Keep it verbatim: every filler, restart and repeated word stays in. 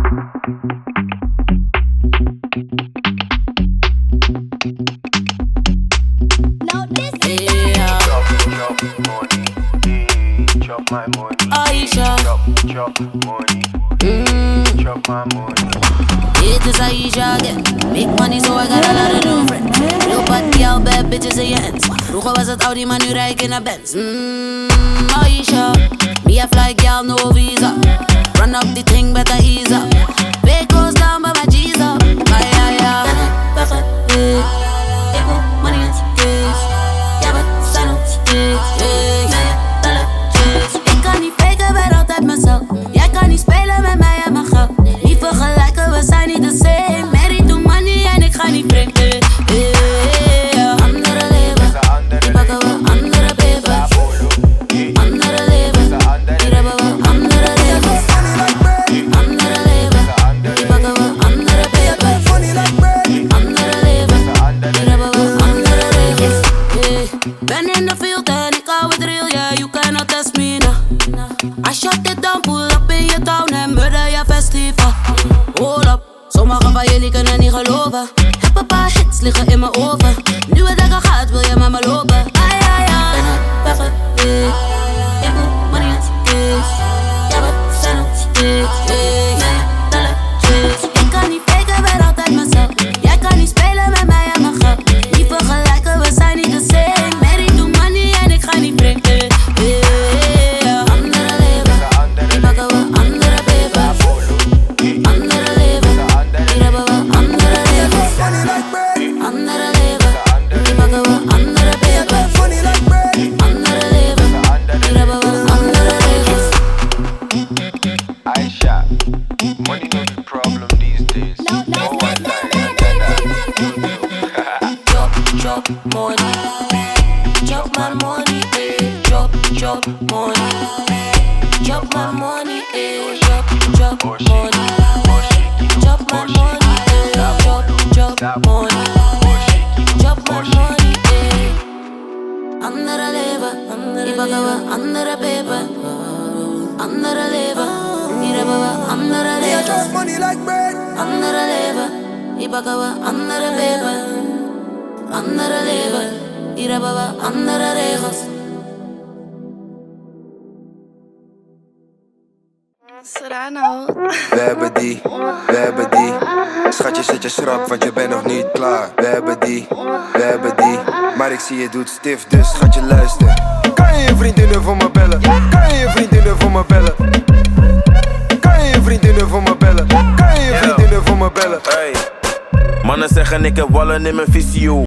my money. Aisha. Chop, chop money. Mm. Chop my money. It is Aisha again. Make money, so I got a lot of new friends. Real bad girl, bad bitches in your hands. Vroeger was het Audi, maar nu rij ik in een Benz. Mm, Aisha. Me a fly girl, no visa. Run up the thing, better ease up. Pay goes down, but my G's up. Ay, ay, ay. Perfect, yeah. Ik wil money en skis. Ja, we zijn op skis. Ik kan niet faken, ben altijd mezelf. Jij kan niet spelen met mij en mijn geld. Niet vergelijken, we zijn niet de same. Married to money en ik ga niet vreemd. eh, eh, Andere leven, die pakken we andere papers. Andere leven, hier hebben we andere levens. Andere leven, die pakken we andere papers. Andere leven, hier hebben we andere regels. eh. Ben in de field en ik hou het real, yeah, you cannot test me now. I shut it down, pull up in je town en murder je festival. Hold up, sommigen van jullie kunnen niet geloven. Heb een paar hits liggen in mijn oven. Nu het lekker gaat, wil je met me lopen. Ai, ai, ai. Ben het perfect, yeah. Ik wil money en skis. Ja, we zijn op skis, yeah. Tellen, cheese. Ik kan niet faken, ben altijd mezelf. Jij kan niet spelen met mij en mijn geld. Niet vergelijken, we zijn niet de same. Married to money en ik ga niet vreemd, eh, eh. Andere leven, die pakken we andere papers. Andere leven, hier hebben we andere levens. Andere leven, die pakken we andere papers. Andere leven, hier hebben we andere regels. Aisha, money no the problem these days. No one like Chop, chop, money. Chop my money, eh. Chop, chop, money. Chop my money, eh. Chop, chop, money. Chop my money, eh. Chop, chop, money. Chop my money, eh. Andere leven, die pakken we andere peper. Andere leven, hier hebben we andere levens. Andere leven, die pakken we andere peper. Andere leven, hier hebben we andere regels. Serrano. We hebben die, we hebben die. Schatje zit je schrap, want je bent nog niet klaar. We hebben die, we hebben die. Maar ik zie je doet stif, dus schatje luister. Kan je je vriendinnen voor me bellen? Kan je je vriendinnen voor me bellen? Kan je je vriendinnen voor me bellen? Kan je je vriendinnen voor me bellen? Hey. Mannen zeggen ik heb wallen in mijn visio.